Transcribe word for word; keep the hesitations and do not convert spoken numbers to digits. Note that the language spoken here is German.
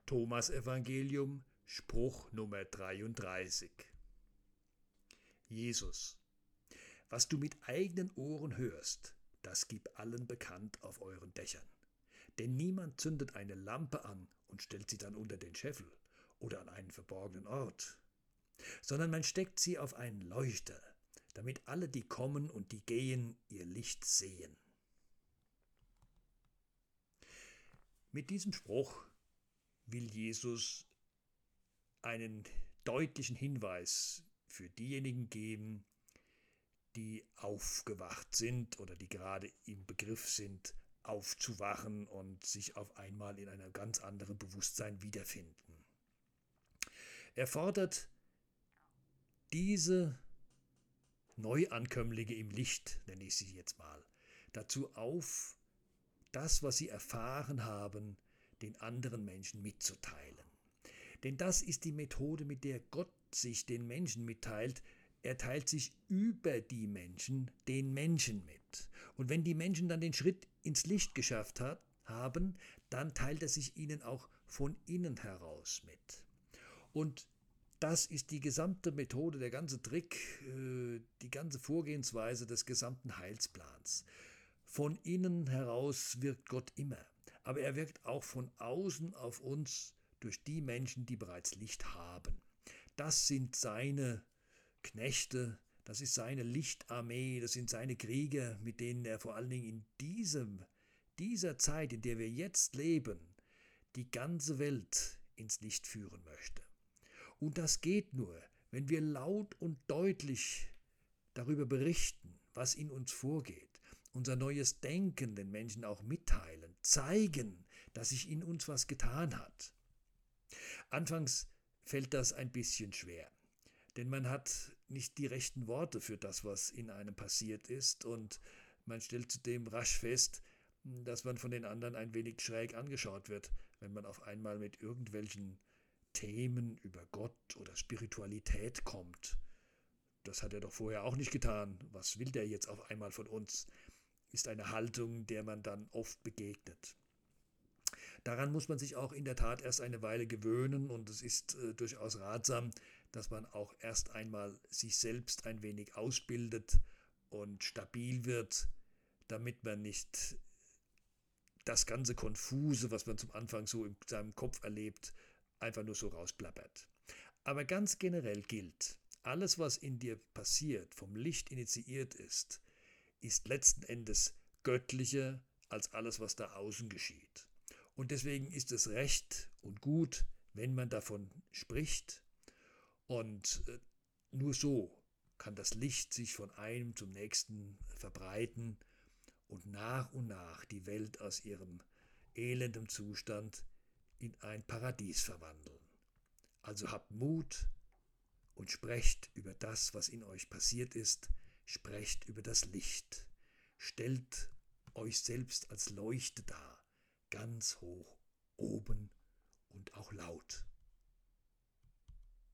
Thomasevangelium, Spruch Nummer dreiunddreißig. Jesus: Was du mit eigenen Ohren hörst, das gib allen bekannt auf euren Dächern. Denn niemand zündet eine Lampe an und stellt sie dann unter den Scheffel oder an einen verborgenen Ort, sondern man steckt sie auf einen Leuchter, damit alle, die kommen und die gehen, ihr Licht sehen. Mit diesem Spruch will Jesus einen deutlichen Hinweis für diejenigen geben, die aufgewacht sind oder die gerade im Begriff sind, aufzuwachen und sich auf einmal in einem ganz anderen Bewusstsein wiederfinden. Er fordert diese Neuankömmlinge im Licht, nenne ich sie jetzt mal, dazu auf, das, was sie erfahren haben, den anderen Menschen mitzuteilen. Denn das ist die Methode, mit der Gott sich den Menschen mitteilt. Er teilt sich über die Menschen den Menschen mit. Und wenn die Menschen dann den Schritt ins Licht geschafft hat, haben, dann teilt er sich ihnen auch von innen heraus mit. Und das ist die gesamte Methode, der ganze Trick, die ganze Vorgehensweise des gesamten Heilsplans. Von innen heraus wirkt Gott immer, aber er wirkt auch von außen auf uns durch die Menschen, die bereits Licht haben. Das sind seine Knechte, das ist seine Lichtarmee, das sind seine Krieger, mit denen er vor allen Dingen in diesem, dieser Zeit, in der wir jetzt leben, die ganze Welt ins Licht führen möchte. Und das geht nur, wenn wir laut und deutlich darüber berichten, was in uns vorgeht, unser neues Denken den Menschen auch mitteilen, zeigen, dass sich in uns was getan hat. Anfangs fällt das ein bisschen schwer, denn man hat nicht die rechten Worte für das, was in einem passiert ist, und man stellt zudem rasch fest, dass man von den anderen ein wenig schräg angeschaut wird, wenn man auf einmal mit irgendwelchen Themen über Gott oder Spiritualität kommt. Das hat er doch vorher auch nicht getan. Was will der jetzt auf einmal von uns? Ist eine Haltung, der man dann oft begegnet. Daran muss man sich auch in der Tat erst eine Weile gewöhnen, und es ist äh, durchaus ratsam, dass man auch erst einmal sich selbst ein wenig ausbildet und stabil wird, damit man nicht das ganze Konfuse, was man zum Anfang so in seinem Kopf erlebt, einfach nur so rausplappert. Aber ganz generell gilt, alles, was in dir passiert, vom Licht initiiert ist, ist letzten Endes göttlicher als alles, was da außen geschieht. Und deswegen ist es recht und gut, wenn man davon spricht. Und nur so kann das Licht sich von einem zum nächsten verbreiten und nach und nach die Welt aus ihrem elenden Zustand in ein Paradies verwandeln. Also habt Mut und sprecht über das, was in euch passiert ist, sprecht über das Licht, stellt euch selbst als Leuchte dar, ganz hoch, oben und auch laut.